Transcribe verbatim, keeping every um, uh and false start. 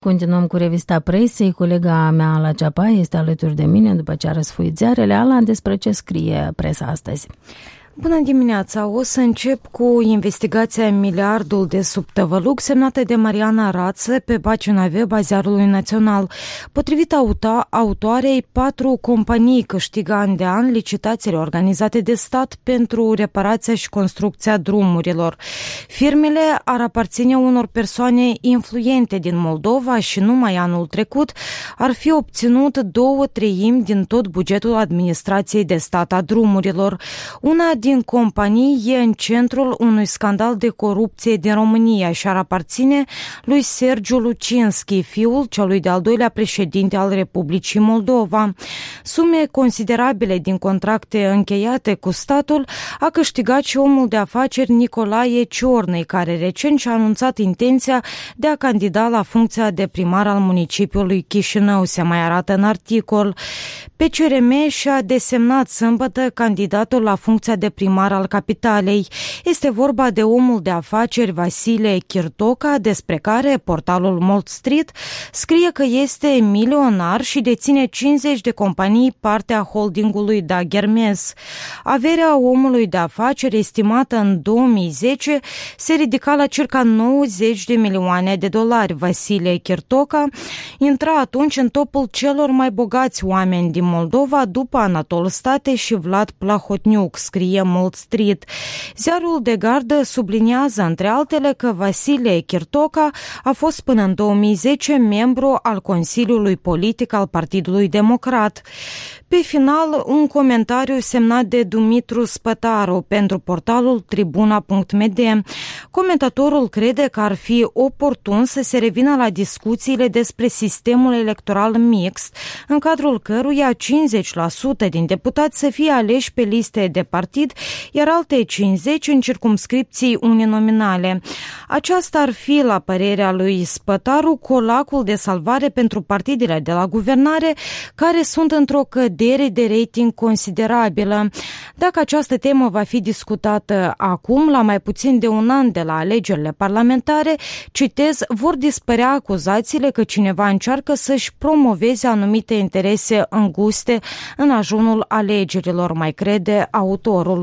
Continuăm cu revista presei. Colega mea, Ala Ceapa, este alături de mine după ce a răsfoit ziarele. Ala, despre ce scrie presa astăzi? Bună dimineața! O să încep cu investigația Miliardul de sub tăvăluc semnată de Mariana Rață pe pagina web a Ziarului Național. Potrivit auto- autoarei, patru companii câștigă an de an licitațiile organizate de stat pentru reparația și construcția drumurilor. Firmele ar aparține unor persoane influente din Moldova și numai anul trecut ar fi obținut două treimi din tot bugetul administrației de stat a drumurilor. Una din companii e în centrul unui scandal de corupție din România și ar aparține lui Sergiu Lucinski, fiul celui de-al doilea președinte al Republicii Moldova. Sume considerabile din contracte încheiate cu statul a câștigat și omul de afaceri Nicolae Ciornei, care recent și-a anunțat intenția de a candida la funcția de primar al municipiului Chișinău, se mai arată în articol. P C R M și-a desemnat sâmbătă candidatul la funcția de primar al capitalei. Este vorba de omul de afaceri Vasile Chirtoca, despre care portalul Mall Street scrie că este milionar și deține cincizeci de companii, parte a holdingului Dagermes. Averea omului de afaceri, estimată în două mii zece, se ridica la circa nouăzeci de milioane de dolari. Vasile Chirtoca intra atunci în topul celor mai bogați oameni din Moldova, după Anatol State și Vlad Plahotniuc, scrie Mall Street. Ziarul de gardă subliniază, între altele, că Vasile Chirtoca a fost până în două mii zece membru al Consiliului Politic al Partidului Democrat. Pe final, un comentariu semnat de Dumitru Spătaru pentru portalul Tribuna punct m d. Comentatorul crede că ar fi oportun să se revină la discuțiile despre sistemul electoral mixt, în cadrul căruia cincizeci la sută din deputați să fie aleși pe liste de partid, iar alte cincizeci în circumscripții uninominale. Aceasta ar fi, la părerea lui Spătaru, colacul de salvare pentru partidele de la guvernare, care sunt într-o cădere de rating considerabilă. Dacă această temă va fi discutată acum, la mai puțin de un an de la alegerile parlamentare, citez, vor dispărea acuzațiile că cineva încearcă să-și promoveze anumite interese înguste în ajunul alegerilor, mai crede autorul.